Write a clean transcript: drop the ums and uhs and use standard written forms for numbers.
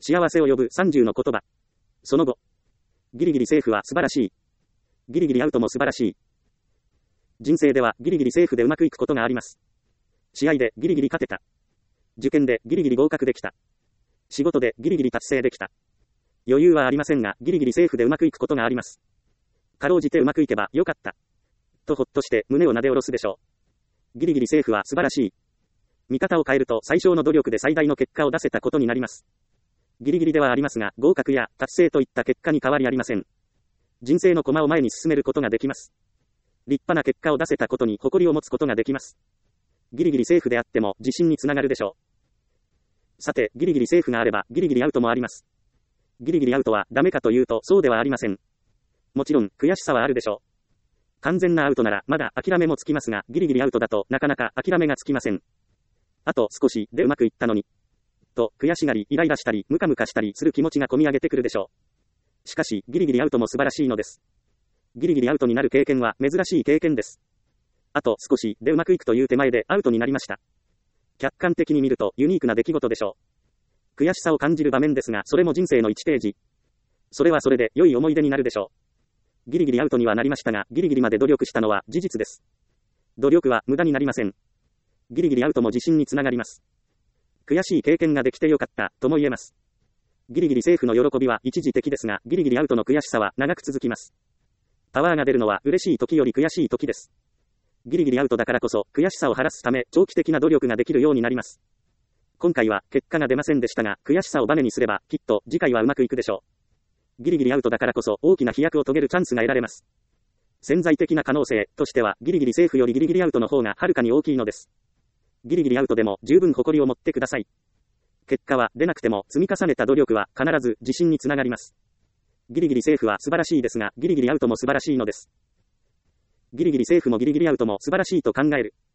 幸せを呼ぶ30の言葉。その後。ギリギリセーフは素晴らしい。ギリギリアウトも素晴らしい。人生ではギリギリセーフでうまくいくことがあります。試合でギリギリ勝てた。受験でギリギリ合格できた。仕事でギリギリ達成できた。余裕はありませんが、ギリギリセーフでうまくいくことがあります。かろうじてうまくいけばよかった。とほっとして胸をなで下ろすでしょう。ギリギリセーフは素晴らしい。見方を変えると最小の努力で最大の結果を出せたことになります。ギリギリではありますが、合格や達成といった結果に変わりありません。人生の駒を前に進めることができます。立派な結果を出せたことに誇りを持つことができます。ギリギリセーフであっても自信につながるでしょう。さて、ギリギリセーフがあればギリギリアウトもあります。ギリギリアウトはダメかというとそうではありません。もちろん悔しさはあるでしょう。完全なアウトならまだ諦めもつきますが、ギリギリアウトだとなかなか諦めがつきません。あと少しでうまくいったのに。と悔しがり、イライラしたり、ムカムカしたりする気持ちが込み上げてくるでしょう。しかし、ギリギリアウトも素晴らしいのです。ギリギリアウトになる経験は珍しい経験です。あと少しでうまくいくという手前でアウトになりました。客観的に見るとユニークな出来事でしょう。悔しさを感じる場面ですが、それも人生の1ページ。それはそれで良い思い出になるでしょう。ギリギリアウトにはなりましたが、ギリギリまで努力したのは事実です。努力は無駄になりません。ギリギリアウトも自信につながります。悔しい経験ができてよかった、とも言えます。ギリギリセーフの喜びは一時的ですが、ギリギリアウトの悔しさは長く続きます。パワーが出るのは嬉しい時より悔しい時です。ギリギリアウトだからこそ、悔しさを晴らすため、長期的な努力ができるようになります。今回は結果が出ませんでしたが、悔しさをバネにすれば、きっと次回はうまくいくでしょう。ギリギリアウトだからこそ、大きな飛躍を遂げるチャンスが得られます。潜在的な可能性としては、ギリギリセーフよりギリギリアウトの方がはるかに大きいのです。ギリギリアウトでも十分誇りを持ってください。結果は出なくても積み重ねた努力は必ず自信につながります。ギリギリセーフは素晴らしいですが、ギリギリアウトも素晴らしいのです。ギリギリセーフもギリギリアウトも素晴らしいと考える。